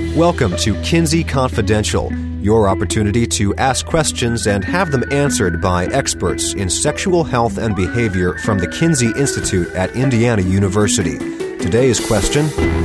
Welcome to Kinsey Confidential, your opportunity to ask questions and have them answered by experts in sexual health and behavior from the Kinsey Institute at Indiana University. Today's question: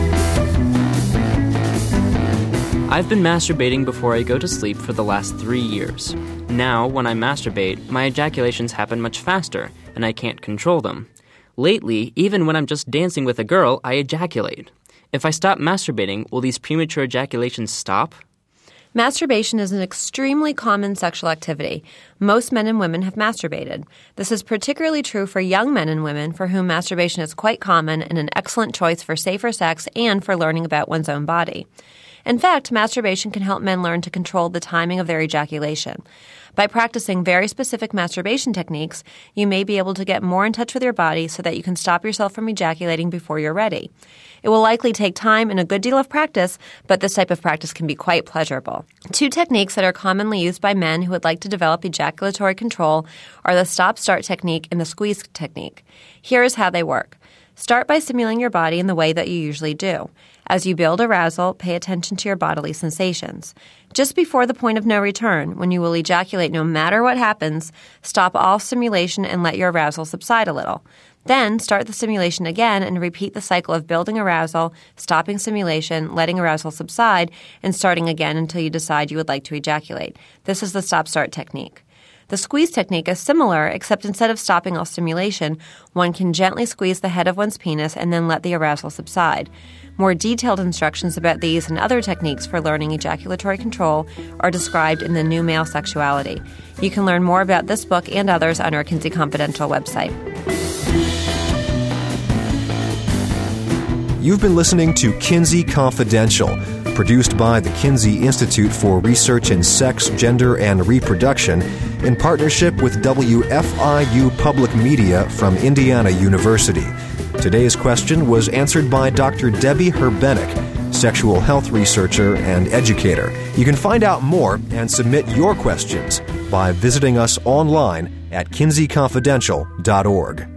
I've been masturbating before I go to sleep for the last 3 years. Now, when I masturbate, my ejaculations happen much faster, and I can't control them. Lately, even when I'm just dancing with a girl, I ejaculate. If I stop masturbating, will these premature ejaculations stop? Masturbation is an extremely common sexual activity. Most men and women have masturbated. This is particularly true for young men and women for whom masturbation is quite common and an excellent choice for safer sex and for learning about one's own body. In fact, masturbation can help men learn to control the timing of their ejaculation. By practicing very specific masturbation techniques, you may be able to get more in touch with your body so that you can stop yourself from ejaculating before you're ready. It will likely take time and a good deal of practice, but this type of practice can be quite pleasurable. Two techniques that are commonly used by men who would like to develop ejaculatory control are the stop-start technique and the squeeze technique. Here is how they work. Start by stimulating your body in the way that you usually do. As you build arousal, pay attention to your bodily sensations. Just before the point of no return, when you will ejaculate no matter what happens, stop all stimulation and let your arousal subside a little. Then start the stimulation again and repeat the cycle of building arousal, stopping stimulation, letting arousal subside, and starting again until you decide you would like to ejaculate. This is the stop-start technique. The squeeze technique is similar, except instead of stopping all stimulation, one can gently squeeze the head of one's penis and then let the arousal subside. More detailed instructions about these and other techniques for learning ejaculatory control are described in the New Male Sexuality. You can learn more about this book and others on our Kinsey Confidential website. You've been listening to Kinsey Confidential, produced by the Kinsey Institute for Research in Sex, Gender, and Reproduction in partnership with WFIU Public Media from Indiana University. Today's question was answered by Dr. Debbie Herbenick, sexual health researcher and educator. You can find out more and submit your questions by visiting us online at kinseyconfidential.org.